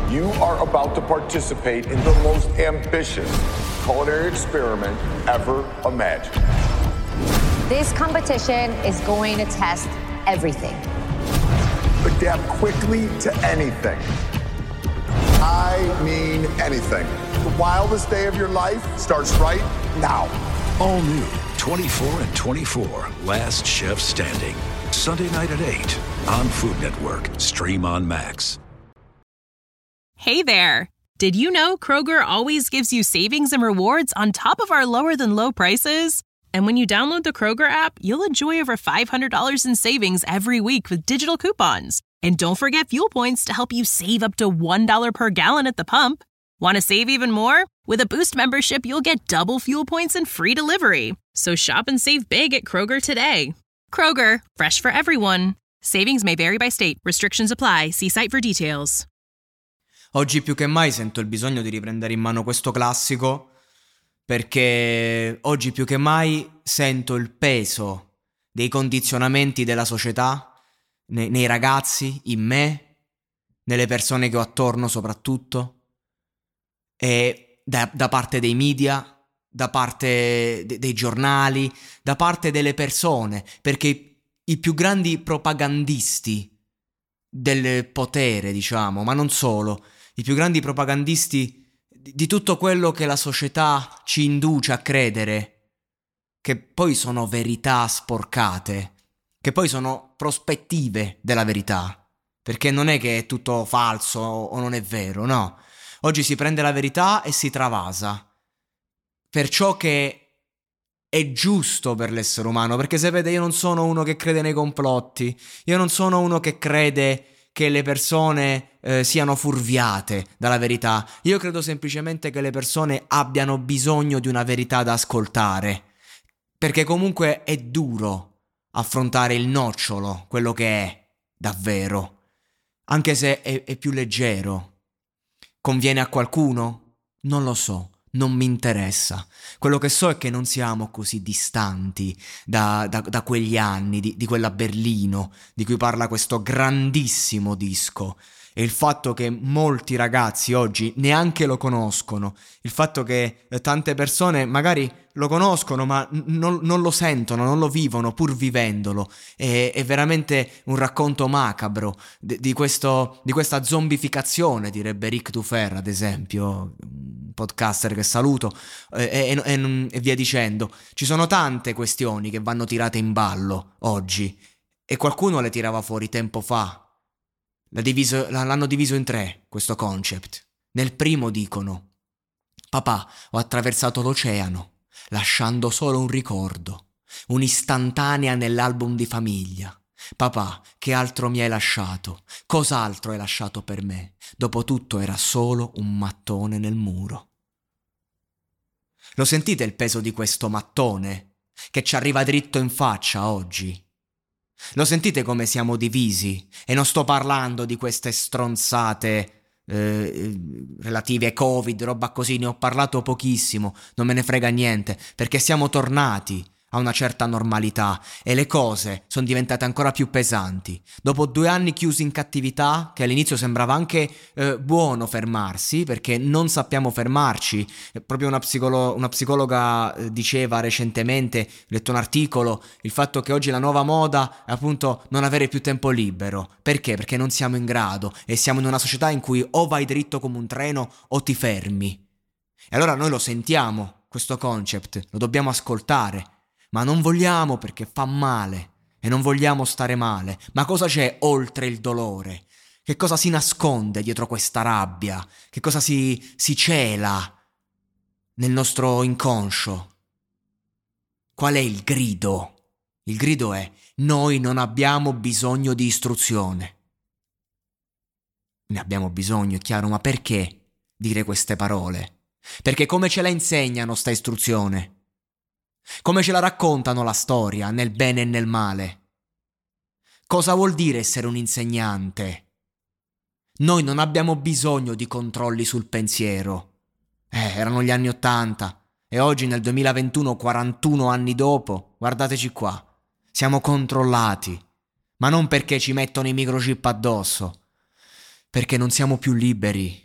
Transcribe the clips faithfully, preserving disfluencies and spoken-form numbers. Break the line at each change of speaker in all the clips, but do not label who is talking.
You are about to participate in the most ambitious culinary experiment ever imagined.
This competition is going to test everything.
Adapt quickly to anything. I mean anything. The wildest day of your life starts right now.
All new twenty-four and twenty-four, Last Chef Standing. Sunday night at eight on Food Network. Stream on Max.
Hey there! Did you know Kroger always gives you savings and rewards on top of our lower-than-low prices? And when you download the Kroger app, you'll enjoy over five hundred dollars in savings every week with digital coupons. And don't forget fuel points to help you save up to one dollar per gallon at the pump. Want to save even more? With a Boost membership, you'll get double fuel points and free delivery. So shop and save big at Kroger today. Kroger, fresh for everyone. Savings may vary by state. Restrictions apply. See site for details.
Oggi più che mai sento il bisogno di riprendere in mano questo classico, perché oggi più che mai sento il peso dei condizionamenti della società nei, nei ragazzi, in me, nelle persone che ho attorno soprattutto, e da, da parte dei media, da parte de, dei giornali, da parte delle persone, perché i più grandi propagandisti del potere, diciamo, ma non solo, i più grandi propagandisti di, di tutto quello che la società ci induce a credere, che poi sono verità sporcate, che poi sono prospettive della verità, perché non è che è tutto falso o non è vero, no. Oggi si prende la verità e si travasa per ciò che è giusto per l'essere umano, perché sapete, io non sono uno che crede nei complotti, io non sono uno che crede che le persone eh, siano furviate dalla verità. Io credo semplicemente che le persone abbiano bisogno di una verità da ascoltare, perché comunque è duro affrontare il nocciolo, quello che è davvero, anche se è, è più leggero. Conviene a qualcuno? Non lo so. Non mi interessa. Quello che so è che non siamo così distanti da, da, da quegli anni, di, di quella Berlino di cui parla questo grandissimo disco. E il fatto che molti ragazzi oggi neanche lo conoscono, il fatto che eh, tante persone magari lo conoscono ma n- non, non lo sentono, non lo vivono pur vivendolo, è, è veramente un racconto macabro di, di, questo, di questa zombificazione, direbbe Ric Dufer ad esempio, un podcaster che saluto, eh, e, e, e via dicendo. Ci sono tante questioni che vanno tirate in ballo oggi e qualcuno le tirava fuori tempo fa. L'ha diviso, l'hanno diviso in tre, questo concept. Nel primo dicono: papà, ho attraversato l'oceano, lasciando solo un ricordo, un'istantanea nell'album di famiglia. Papà, che altro mi hai lasciato? Cos'altro hai lasciato per me? Dopotutto era solo un mattone nel muro. Lo sentite il peso di questo mattone che ci arriva dritto in faccia oggi? Lo sentite come siamo divisi? E non sto parlando di queste stronzate eh, relative ai Covid, roba così, ne ho parlato pochissimo, non me ne frega niente, perché siamo tornati a una certa normalità e le cose sono diventate ancora più pesanti. Dopo due anni chiusi in cattività, che all'inizio sembrava anche eh, buono fermarsi, perché non sappiamo fermarci, eh, proprio una, psicolo- una psicologa eh, diceva recentemente, ho letto un articolo, il fatto che oggi la nuova moda è appunto non avere più tempo libero. Perché? Perché non siamo in grado e siamo in una società in cui o vai dritto come un treno o ti fermi. E allora noi lo sentiamo, questo concept, lo dobbiamo ascoltare. Ma non vogliamo perché fa male e non vogliamo stare male. Ma cosa c'è oltre il dolore? Che cosa si nasconde dietro questa rabbia? Che cosa si, si cela nel nostro inconscio? Qual è il grido? Il grido è: noi non abbiamo bisogno di istruzione. Ne abbiamo bisogno, è chiaro, ma perché dire queste parole? Perché come ce la insegnano sta istruzione? Come ce la raccontano la storia, nel bene e nel male? Cosa vuol dire essere un insegnante? Noi non abbiamo bisogno di controlli sul pensiero. Eh, erano gli anni Ottanta e oggi nel duemilaventuno, quarantuno anni dopo, guardateci qua, siamo controllati, ma non perché ci mettono i microchip addosso. perché non siamo più liberi.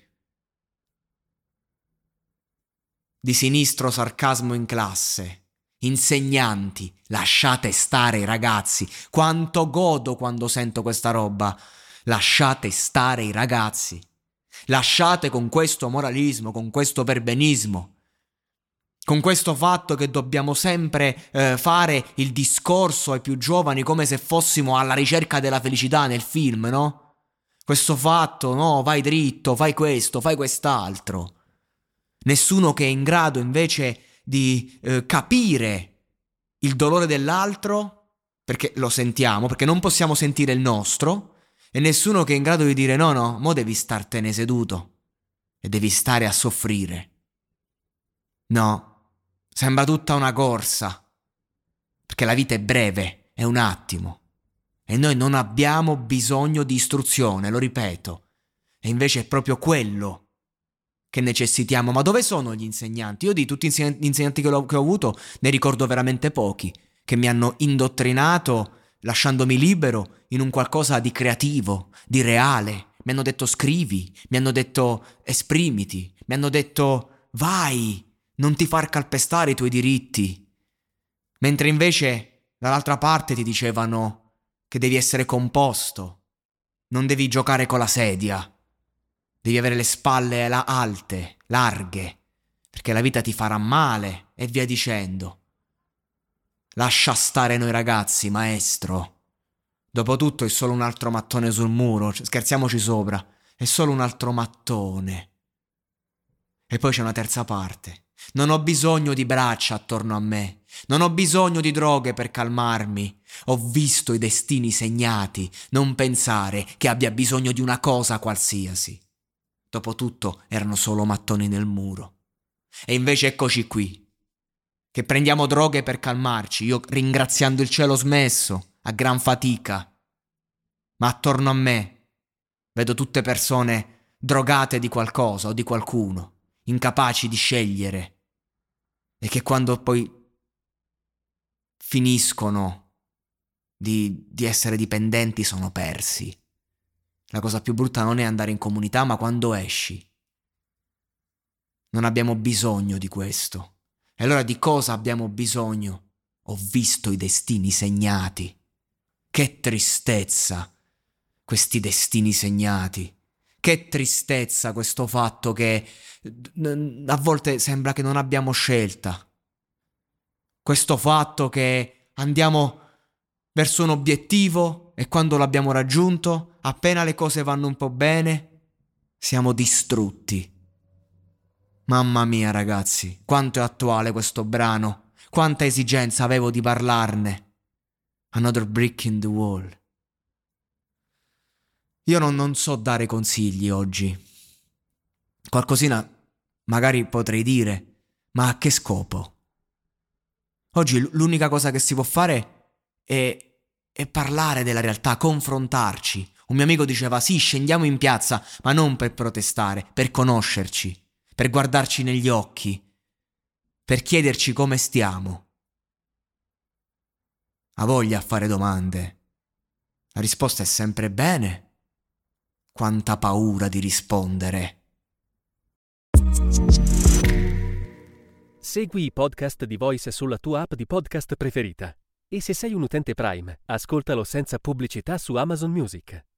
Di sinistro sarcasmo in classe. Insegnanti, lasciate stare i ragazzi. Quanto godo quando sento questa roba. Lasciate stare i ragazzi. Lasciate con questo moralismo, con questo perbenismo, con questo fatto che dobbiamo sempre eh, fare il discorso ai più giovani come se fossimo alla ricerca della felicità nel film, no? Questo fatto, no, vai dritto, fai questo, fai quest'altro. Nessuno che è in grado invece di eh, capire il dolore dell'altro, perché lo sentiamo, perché non possiamo sentire il nostro, e nessuno che è in grado di dire no, no, mo devi startene seduto e devi stare a soffrire. No, sembra tutta una corsa, perché la vita è breve, è un attimo, e noi non abbiamo bisogno di istruzione, lo ripeto, e invece è proprio quello che necessitiamo. Ma dove sono gli insegnanti? Io di tutti gli insegnanti che ho, che ho avuto ne ricordo veramente pochi, che mi hanno indottrinato lasciandomi libero in un qualcosa di creativo, di reale. Mi hanno detto scrivi, mi hanno detto esprimiti, mi hanno detto vai, non ti far calpestare i tuoi diritti. Mentre invece dall'altra parte ti dicevano che devi essere composto, non devi giocare con la sedia. Devi avere le spalle alte, larghe, perché la vita ti farà male e via dicendo. Lascia stare noi ragazzi, maestro. Dopotutto è solo un altro mattone sul muro, scherziamoci sopra, è solo un altro mattone. E poi c'è una terza parte. Non ho bisogno di braccia attorno a me, non ho bisogno di droghe per calmarmi. Ho visto i destini segnati, non pensare che abbia bisogno di una cosa qualsiasi. Dopotutto erano solo mattoni nel muro. E invece eccoci qui, che prendiamo droghe per calmarci, io ringraziando il cielo smesso, a gran fatica. Ma attorno a me vedo tutte persone drogate di qualcosa o di qualcuno, incapaci di scegliere, e che quando poi finiscono di, di essere dipendenti sono persi. La cosa più brutta non è andare in comunità, ma quando esci. Non abbiamo bisogno di questo. E allora di cosa abbiamo bisogno? Ho visto i destini segnati. Che tristezza, questi destini segnati. Che tristezza questo fatto che a volte sembra che non abbiamo scelta. Questo fatto che andiamo verso un obiettivo e quando l'abbiamo raggiunto, appena le cose vanno un po' bene, siamo distrutti. Mamma mia ragazzi, quanto è attuale questo brano, quanta esigenza avevo di parlarne. Another brick in the wall. Io non, non so dare consigli oggi. Qualcosina magari potrei dire, ma a che scopo? Oggi l'unica cosa che si può fare è e parlare della realtà, confrontarci. Un mio amico diceva sì, scendiamo in piazza, ma non per protestare, per conoscerci, per guardarci negli occhi, per chiederci come stiamo. Ha voglia a fare domande. La risposta è sempre bene. Quanta paura di rispondere.
Segui i podcast di Voice sulla tua app di podcast preferita. E se sei un utente Prime, ascoltalo senza pubblicità su Amazon Music.